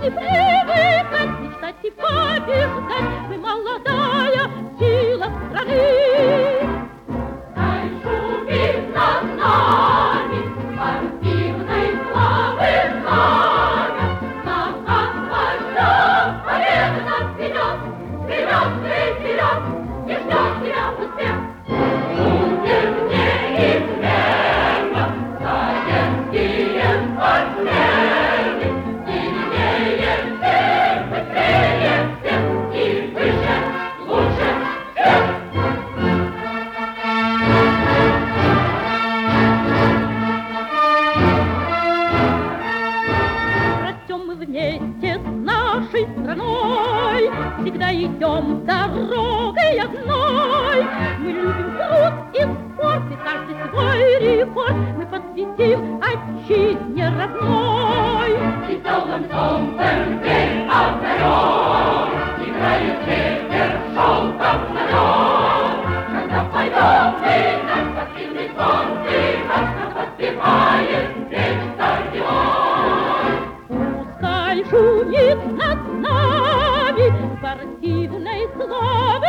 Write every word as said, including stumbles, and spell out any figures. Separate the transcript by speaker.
Speaker 1: должны привыкать, мечтать и побеждать. Мы молодая сила страны. Дай шумит над нами спортивной славы знамя. Нам освобожден, победа нас ведет, вперед, вперед, и ждет тебя успех. Будет неизменно советские спортсмены, сильнее всех, быстрее всех и выше, лучше всех. Растем мы вместе с нашей страной, всегда идем дорогой одной. Мы любим труд и спорт, и каждый свой рекорд мы посвятим отчизне родной. Веселым солнцем день озарен, играет ветер желтым знамен. Когда пойдем мы на спортивный солнце, нас подпевает весь стадион. Пускай шумит над нами спортивной славы